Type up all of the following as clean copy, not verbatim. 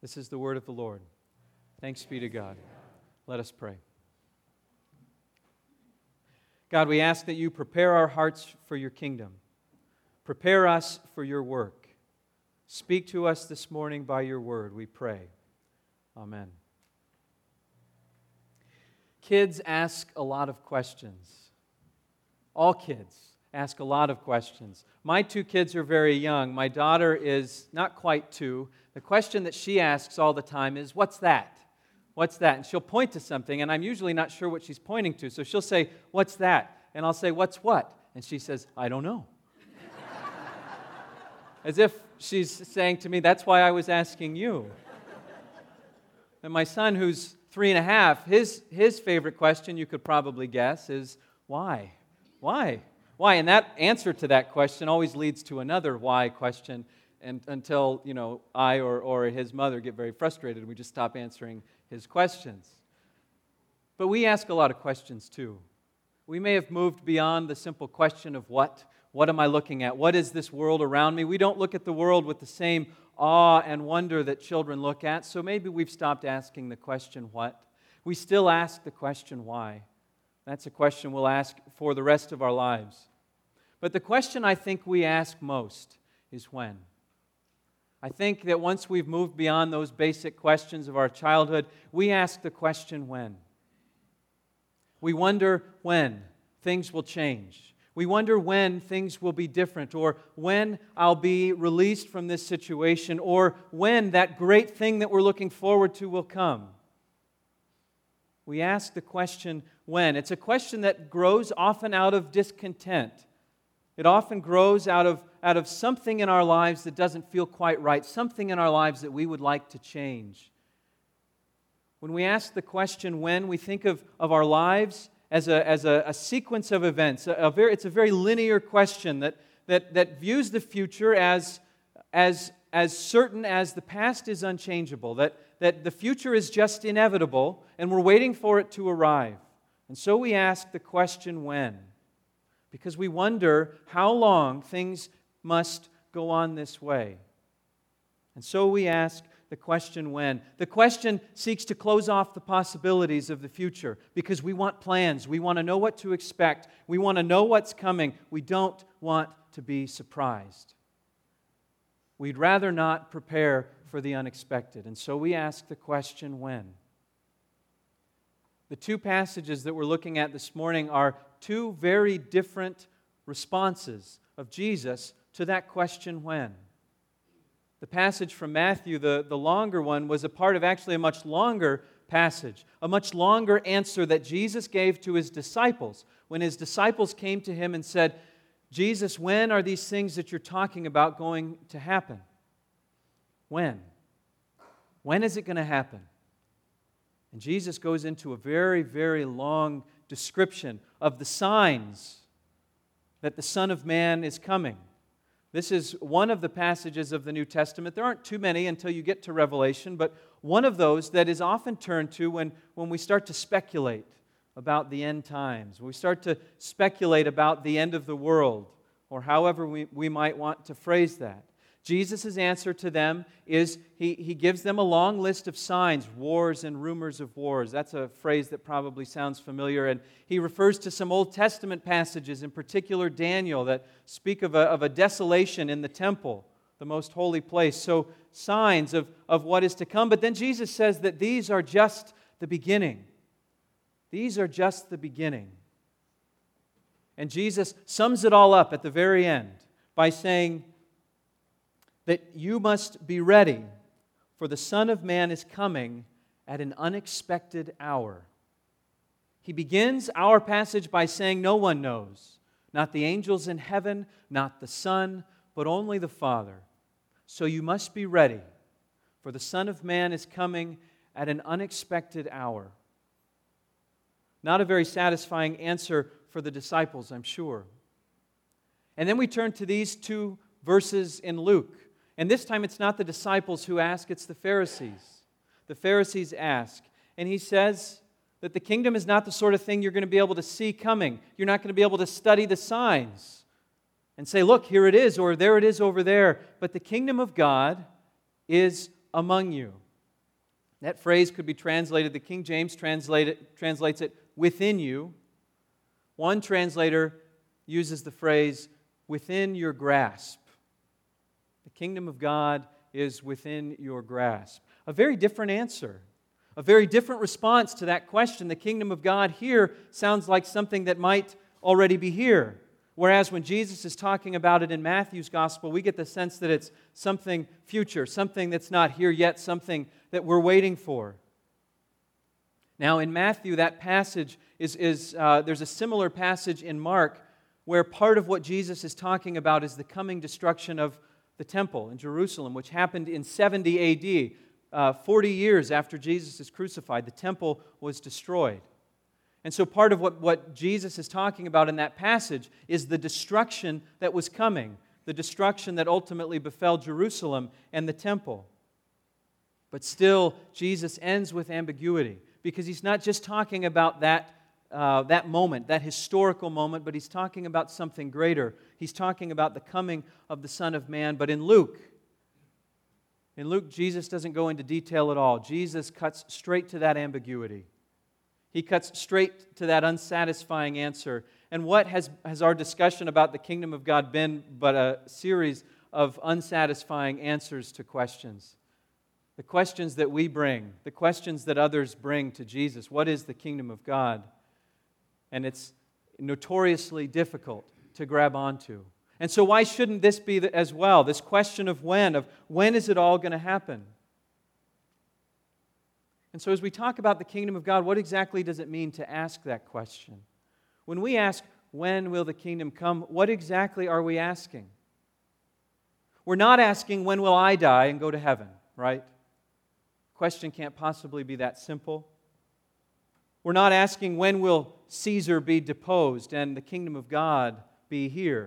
This is the word of the Lord. Thanks be to God. Let us pray. God, we ask that you prepare our hearts for your kingdom. Prepare us for your work. Speak to us this morning by your word, we pray. Amen. Kids ask a lot of questions. All kids ask a lot of questions. My two kids are very young. My daughter is not quite 2. The question that she asks all the time is, "What's that? What's that?" And she'll point to something, and I'm usually not sure what she's pointing to. So she'll say, "What's that?" And I'll say, "What's what?" And she says, "I don't know." As if she's saying to me, "That's why I was asking you." And my son, who's 3.5, his favorite question, you could probably guess, is, "Why? Why? Why?" And that answer to that question always leads to another why question, and until, I or his mother get very frustrated and we just stop answering his questions. But we ask a lot of questions too. We may have moved beyond the simple question of what. What am I looking at? What is this world around me? We don't look at the world with the same awe and wonder that children look at, so maybe we've stopped asking the question what. We still ask the question why. That's a question we'll ask for the rest of our lives. But the question I think we ask most is when. I think that once we've moved beyond those basic questions of our childhood, we ask the question when. We wonder when things will change. We wonder when things will be different, or when I'll be released from this situation, or when that great thing that we're looking forward to will come. We ask the question when. It's a question that grows often out of discontent. It often grows out of something in our lives that doesn't feel quite right, something in our lives that we would like to change. When we ask the question when, we think of our lives as a sequence of events. It's a very linear question that views the future as certain as the past is unchangeable, that the future is just inevitable, and we're waiting for it to arrive. And so we ask the question when, because we wonder how long things must go on this way. And so we ask the question when. The question seeks to close off the possibilities of the future because we want plans. We want to know what to expect. We want to know what's coming. We don't want to be surprised. We'd rather not prepare for the unexpected. And so we ask the question when. The two passages that we're looking at this morning are two very different responses of Jesus to that question when. The passage from Matthew, the longer one, was a part of actually a much longer passage, a much longer answer that Jesus gave to his disciples when his disciples came to him and said, "Jesus, when are these things that you're talking about going to happen? When? When is it going to happen?" And Jesus goes into a very, very long description of the signs that the Son of Man is coming. This is one of the passages of the New Testament. There aren't too many until you get to Revelation, but one of those that is often turned to when we start to speculate about the end times, when we start to speculate about the end of the world, or however we might want to phrase that. Jesus' answer to them is he gives them a long list of signs, wars and rumors of wars. That's a phrase that probably sounds familiar. And he refers to some Old Testament passages, in particular Daniel, that speak of a desolation in the temple, the most holy place. So signs of what is to come. But then Jesus says that these are just the beginning. These are just the beginning. And Jesus sums it all up at the very end by saying that you must be ready, for the Son of Man is coming at an unexpected hour. He begins our passage by saying no one knows, not the angels in heaven, not the Son, but only the Father. So you must be ready, for the Son of Man is coming at an unexpected hour. Not a very satisfying answer for the disciples, I'm sure. And then we turn to these two verses in Luke. And this time it's not the disciples who ask, it's the Pharisees. The Pharisees ask. And he says that the kingdom is not the sort of thing you're going to be able to see coming. You're not going to be able to study the signs and say, look, here it is, or there it is over there. But the kingdom of God is among you. That phrase could be translated, the King James translates it, within you. One translator uses the phrase, within your grasp. The kingdom of God is within your grasp. A very different answer. A very different response to that question. The kingdom of God here sounds like something that might already be here. Whereas when Jesus is talking about it in Matthew's gospel, we get the sense that it's something future, something that's not here yet, something that we're waiting for. Now in Matthew, that passage there's a similar passage in Mark where part of what Jesus is talking about is the coming destruction of the temple in Jerusalem, which happened in 70 A.D., 40 years after Jesus is crucified. The temple was destroyed. And so part of what Jesus is talking about in that passage is the destruction that was coming, the destruction that ultimately befell Jerusalem and the temple. But still, Jesus ends with ambiguity, because he's not just talking about that moment, that historical moment, but he's talking about something greater. He's talking about the coming of the Son of Man. But in Luke, Jesus doesn't go into detail at all. Jesus cuts straight to that ambiguity. He cuts straight to that unsatisfying answer. And what has our discussion about the kingdom of God been but a series of unsatisfying answers to questions? The questions that we bring, the questions that others bring to Jesus. What is the kingdom of God? And it's notoriously difficult to grab onto. And so why shouldn't this be as well? This question of when is it all going to happen? And so as we talk about the kingdom of God, what exactly does it mean to ask that question? When we ask, when will the kingdom come, what exactly are we asking? We're not asking, when will I die and go to heaven, right? The question can't possibly be that simple. We're not asking, when will Caesar be deposed and the kingdom of God be here?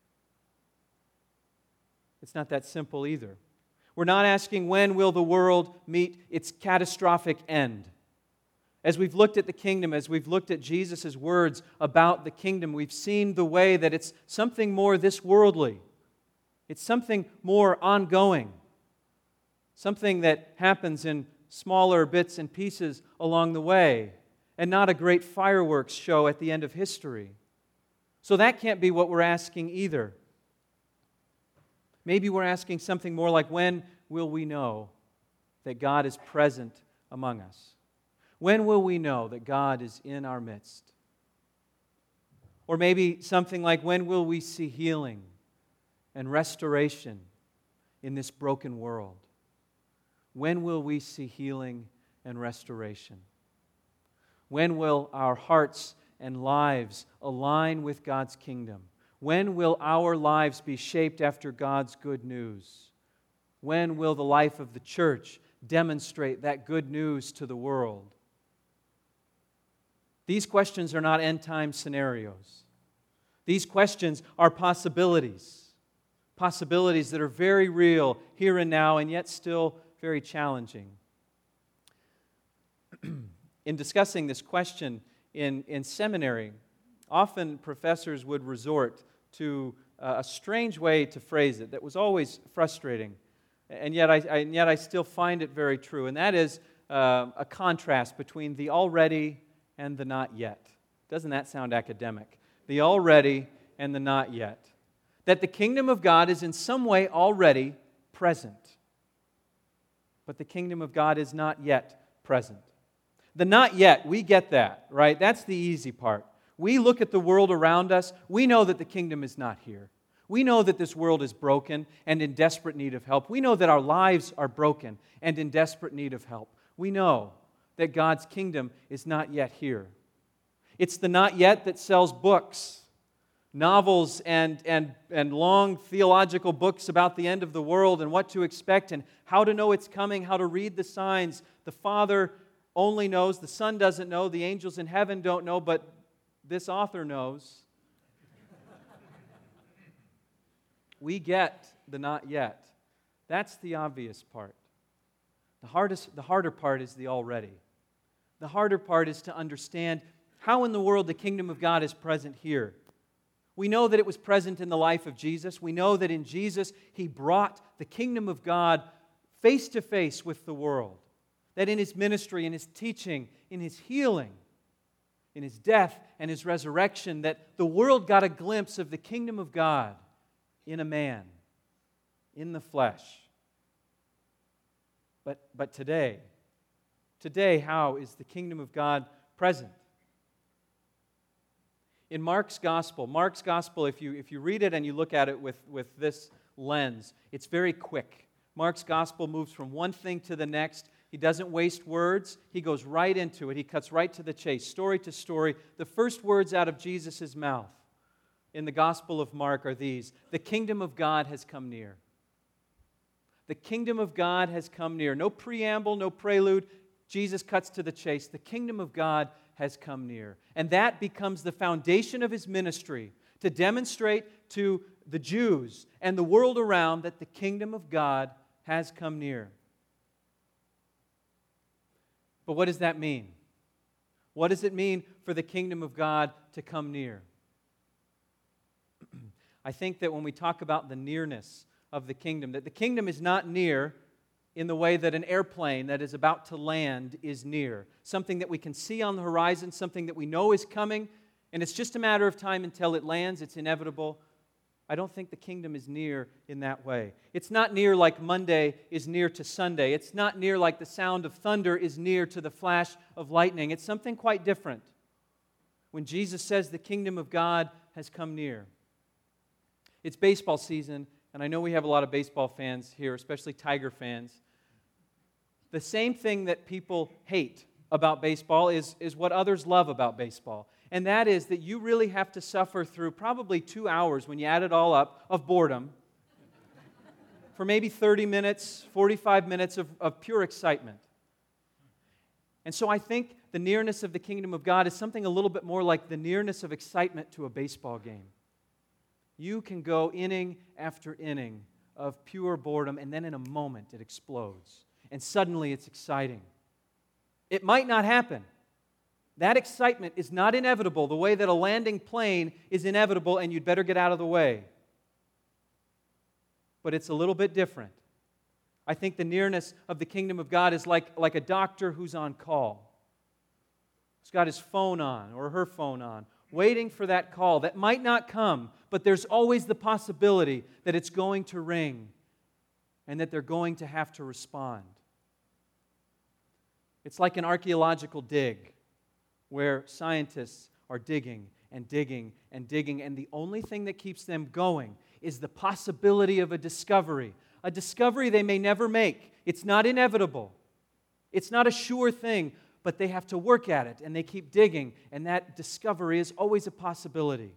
It's not that simple either. We're not asking, when will the world meet its catastrophic end? As we've looked at the kingdom, as we've looked at Jesus' words about the kingdom, we've seen the way that it's something more this worldly. It's something more ongoing. Something that happens in smaller bits and pieces along the way, and not a great fireworks show at the end of history. So that can't be what we're asking either. Maybe we're asking something more like, when will we know that God is present among us? When will we know that God is in our midst? Or maybe something like, when will we see healing and restoration in this broken world? When will we see healing and restoration? When will our hearts and lives align with God's kingdom? When will our lives be shaped after God's good news? When will the life of the church demonstrate that good news to the world? These questions are not end-time scenarios. These questions are possibilities. Possibilities that are very real here and now, and yet still very challenging. In discussing this question in seminary, often professors would resort to a strange way to phrase it that was always frustrating, and yet I still find it very true, and that is a contrast between the already and the not yet. Doesn't that sound academic? The already and the not yet. That the kingdom of God is in some way already present, but the kingdom of God is not yet present. The not yet, we get that, right? That's the easy part. We look at the world around us, we know that the kingdom is not here. We know that this world is broken and in desperate need of help. We know that our lives are broken and in desperate need of help. We know that God's kingdom is not yet here. It's the not yet that sells books, novels and long theological books about the end of the world and what to expect and how to know it's coming, how to read the signs. The Father only knows, the Son doesn't know, the angels in heaven don't know, but this author knows. We get the not yet. That's the obvious part. The harder part is the already. The harder part is to understand how in the world the kingdom of God is present here. We know that it was present in the life of Jesus. We know that in Jesus, He brought the kingdom of God face to face with the world. That in His ministry, in His teaching, in His healing, in His death and His resurrection, that the world got a glimpse of the kingdom of God in a man, in the flesh. But today, how is the kingdom of God present? In Mark's gospel, if you read it and you look at it with this lens, it's very quick. Mark's gospel moves from one thing to the next. He doesn't waste words. He goes right into it. He cuts right to the chase, story to story. The first words out of Jesus' mouth in the Gospel of Mark are these: the kingdom of God has come near. The kingdom of God has come near. No preamble, no prelude. Jesus cuts to the chase. The kingdom of God has come near. And that becomes the foundation of His ministry, to demonstrate to the Jews and the world around that the kingdom of God has come near. But what does that mean? What does it mean for the kingdom of God to come near? I think that when we talk about the nearness of the kingdom, that the kingdom is not near in the way that an airplane that is about to land is near. Something that we can see on the horizon, something that we know is coming, and it's just a matter of time until it lands. It's inevitable. I don't think the kingdom is near in that way. It's not near like Monday is near to Sunday. It's not near like the sound of thunder is near to the flash of lightning. It's something quite different when Jesus says the kingdom of God has come near. It's baseball season, and I know we have a lot of baseball fans here, especially Tiger fans. The same thing that people hate about baseball is what others love about baseball. And that is that you really have to suffer through probably 2 hours, when you add it all up, of boredom for maybe 30 minutes, 45 minutes of pure excitement. And so I think the nearness of the kingdom of God is something a little bit more like the nearness of excitement to a baseball game. You can go inning after inning of pure boredom, and then in a moment it explodes. And suddenly it's exciting. It might not happen. That excitement is not inevitable the way that a landing plane is inevitable and you'd better get out of the way. But it's a little bit different. I think the nearness of the kingdom of God is like a doctor who's on call. He's got his phone on or her phone on, waiting for that call that might not come, but there's always the possibility that it's going to ring and that they're going to have to respond. It's like an archaeological dig where scientists are digging and digging and digging, and the only thing that keeps them going is the possibility of a discovery they may never make. It's not inevitable. It's not a sure thing, but they have to work at it, and they keep digging, and that discovery is always a possibility.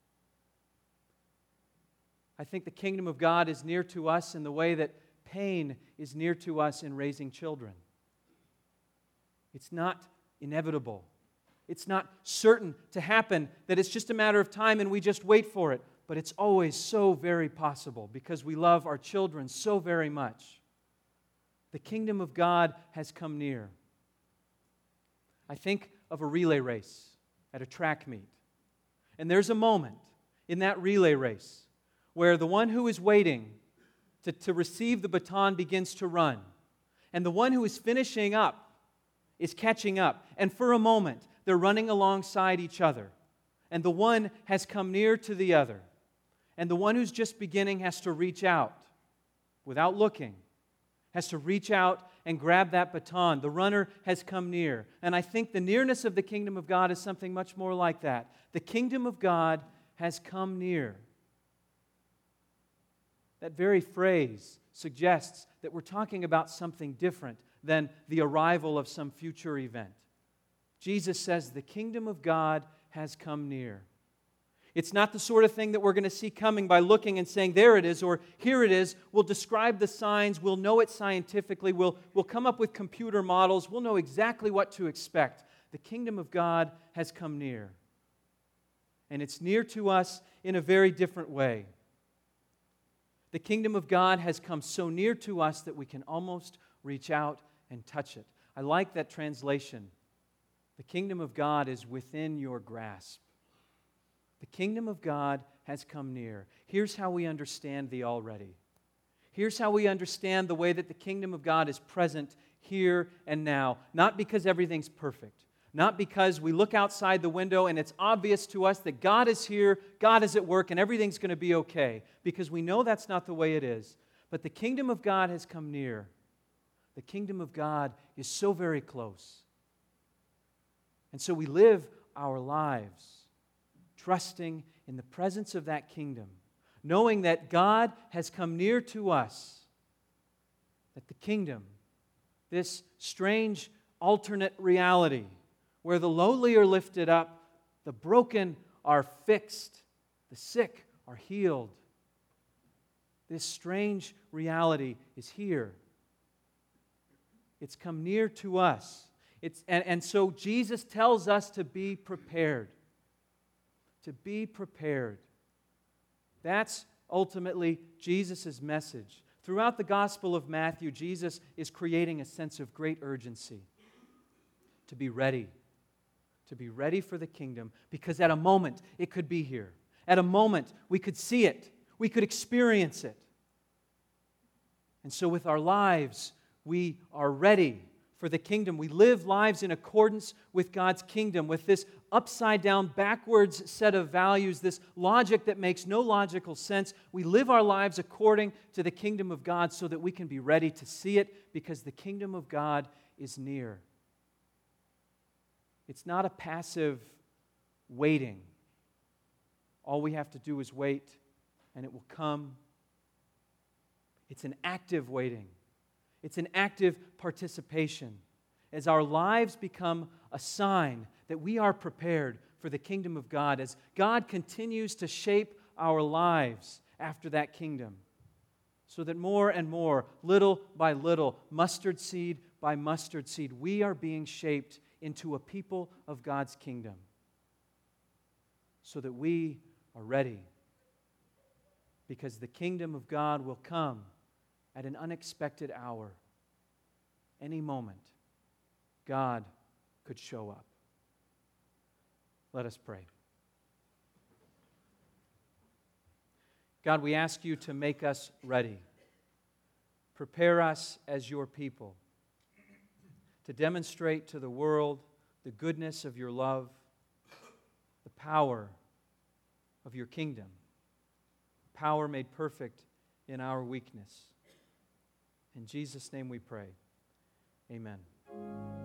I think the kingdom of God is near to us in the way that pain is near to us in raising children. It's not inevitable. It's not certain to happen, that it's just a matter of time and we just wait for it. But it's always so very possible because we love our children so very much. The kingdom of God has come near. I think of a relay race at a track meet. And there's a moment in that relay race where the one who is waiting to receive the baton begins to run. And the one who is finishing up is catching up. And for a moment, they're running alongside each other. And the one has come near to the other. And the one who's just beginning has to reach out without looking, has to reach out and grab that baton. The runner has come near. And I think the nearness of the kingdom of God is something much more like that. The kingdom of God has come near. That very phrase suggests that we're talking about something different than the arrival of some future event. Jesus says the kingdom of God has come near. It's not the sort of thing that we're going to see coming by looking and saying, there it is, or here it is. We'll describe the signs. We'll know it scientifically. We'll come up with computer models. We'll know exactly what to expect. The kingdom of God has come near. And it's near to us in a very different way. The kingdom of God has come so near to us that we can almost reach out and touch it. I like that translation. The kingdom of God is within your grasp. The kingdom of God has come near. Here's how we understand the already. Here's how we understand the way that the kingdom of God is present here and now. Not because everything's perfect. Not because we look outside the window and it's obvious to us that God is here, God is at work, and everything's going to be okay. Because we know that's not the way it is. But the kingdom of God has come near. The kingdom of God is so very close. And so we live our lives trusting in the presence of that kingdom, knowing that God has come near to us, that the kingdom, this strange alternate reality, where the lowly are lifted up, the broken are fixed, the sick are healed. This strange reality is here. It's come near to us. And so Jesus tells us to be prepared. To be prepared. That's ultimately Jesus' message. Throughout the Gospel of Matthew, Jesus is creating a sense of great urgency. To be ready. To be ready for the kingdom, because at a moment it could be here. At a moment we could see it. We could experience it. And so with our lives, we are ready for the kingdom. We live lives in accordance with God's kingdom, with this upside down, backwards set of values, this logic that makes no logical sense. We live our lives according to the kingdom of God so that we can be ready to see it, because the kingdom of God is near. It's not a passive waiting. All we have to do is wait, and it will come. It's an active waiting. It's an active participation as our lives become a sign that we are prepared for the kingdom of God, as God continues to shape our lives after that kingdom, so that more and more, little by little, mustard seed by mustard seed, we are being shaped into a people of God's kingdom, so that we are ready, because the kingdom of God will come at an unexpected hour. Any moment, God could show up. Let us pray. God, we ask you to make us ready. Prepare us as your people to demonstrate to the world the goodness of your love, the power of your kingdom, power made perfect in our weakness. In Jesus' name we pray. Amen.